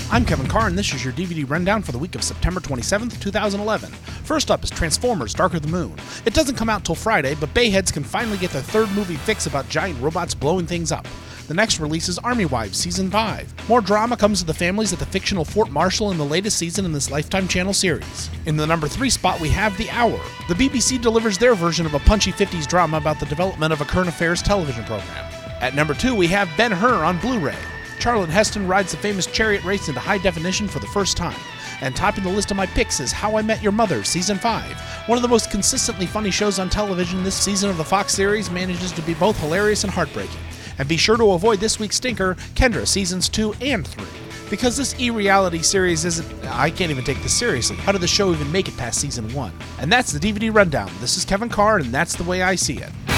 I'm Kevin Carr, and this is your DVD rundown for the week of September 27th, 2011. First up is Transformers: Dark of the Moon. It doesn't come out till Friday, but Bayheads can finally get their third movie fix about giant robots blowing things up. The next release is Army Wives Season 5. More drama comes to the families at the fictional Fort Marshall in the latest season in this Lifetime Channel series. In the number 3 spot, we have The Hour. The BBC delivers their version of a punchy 50s drama about the development of a current affairs television program. At number 2, we have Ben-Hur on Blu-ray. Charlton Heston rides the famous chariot race into high definition for the first time. And topping the list of my picks is How I Met Your Mother Season 5. One of the most consistently funny shows on television, this season of the Fox series manages to be both hilarious and heartbreaking. And be sure to avoid this week's stinker, Kendra Seasons 2 and 3. Because this e-reality series isn't... I can't even take this seriously. How did the show even make it past Season 1? And that's the DVD Rundown. This is Kevin Carr, and that's the way I see it.